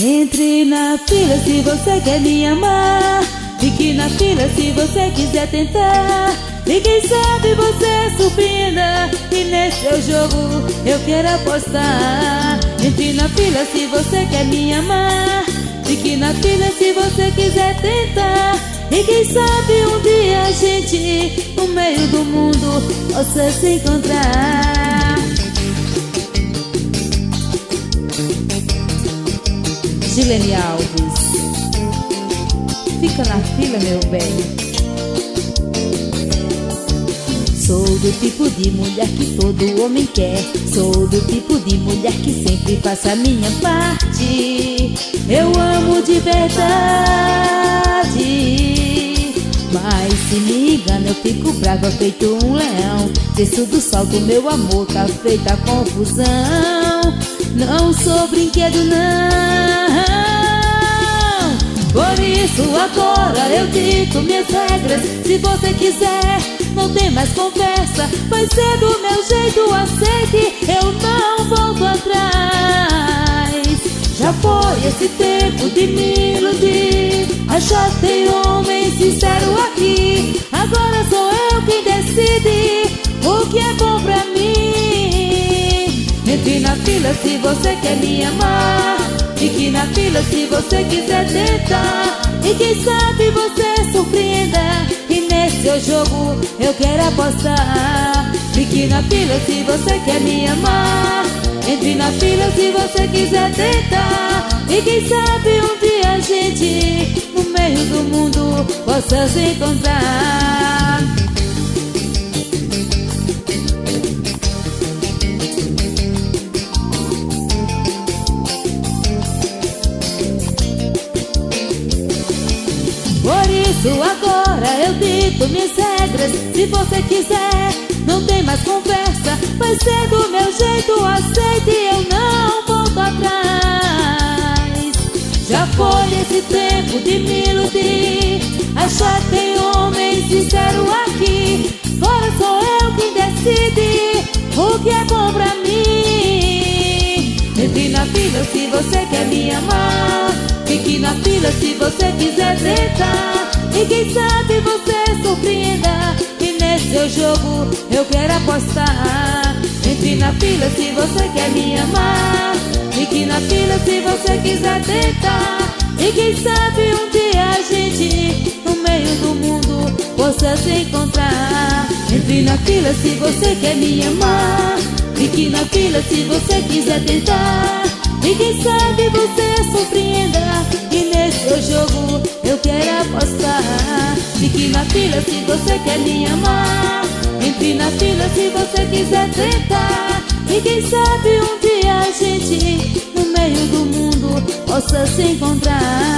Entre na fila se você quer me amar. Fique na fila se você quiser tentar. E quem sabe você surpreenda, e nesse seu jogo eu quero apostar. Entre na fila se você quer me amar. Fique na fila se você quiser tentar. E quem sabe um dia a gente no meio do mundo possa se encontrar. Gilene Alves, fica na fila, meu bem. Sou do tipo de mulher que todo homem quer. Sou do tipo de mulher que sempre faço a minha parte. Eu amo de verdade, mas se me engano eu fico brava feito um leão. Desço do salto, meu amor, tá feita a confusão. Não sou brinquedo não. Por isso agora eu dito minhas regras. Se você quiser, não tem mais conversa. Vai ser do meu jeito, aceite, eu não volto atrás. Já foi esse tempo de me iludir. Achatei homem sincero aqui. Agora sou eu quem decide o que é bom pra mim. Entre na fila se você quer me amar. Fique na fila se você quiser tentar. E quem sabe você surpreenda, e nesse seu jogo eu quero apostar. Fique na fila se você quer me amar. Entre na fila se você quiser tentar. E quem sabe um dia a gente no meio do mundo possa se encontrar. Por isso agora eu dito minhas regras. Se você quiser, não tem mais conversa. Vai ser do meu jeito, aceite, eu não volto atrás. Já foi esse tempo de me iludir. Achatei homem sincero aqui. Agora sou eu quem decide o que é bom pra mim. Entre na fila se você quer me amar. Fique na fila se você quiser tentar. E quem sabe você surpreenda, e nesse seu jogo eu quero apostar. Entre na fila se você quer me amar. Fique na fila se você quiser tentar. E quem sabe um dia a gente no meio do mundo possa se encontrar. Entre na fila se você quer me amar. Fique na fila se você quiser tentar. E quem sabe você surpreenda, e nesse seu jogo eu quero apostar. Fique na fila se você quer me amar. Entre na fila se você quiser tentar. E quem sabe um dia a gente no meio do mundo possa se encontrar.